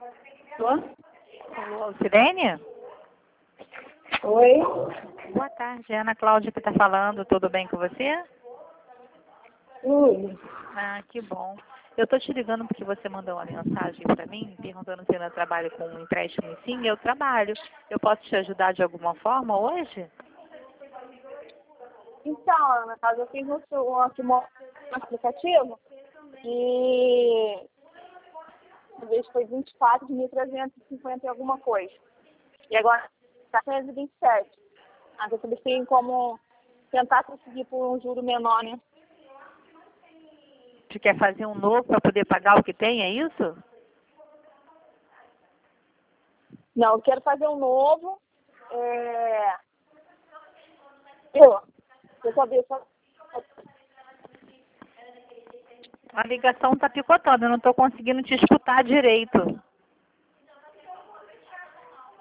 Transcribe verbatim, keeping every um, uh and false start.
Tô? Alô, Sirene? Oi? Boa tarde, é a Ana Cláudia que está falando. Tudo bem com você? Tudo. Ah, que bom. Eu estou te ligando porque você mandou uma mensagem para mim, perguntando se eu ainda trabalho com um empréstimo. Sim, eu trabalho. Eu posso te ajudar de alguma forma hoje? Então, Ana, caso eu fiz no seu aqui no aplicativo e a vez foi vinte e quatro de mil trezentos e cinquenta e alguma coisa. E agora está trezentos e vinte e sete. Ah, eu solicitei como tentar conseguir por um juro menor, né? Você quer fazer um novo para poder pagar o que tem, é isso? Não, eu quero fazer um novo. É... Eu, eu saber só. A ligação está picotando, eu não estou conseguindo te escutar direito.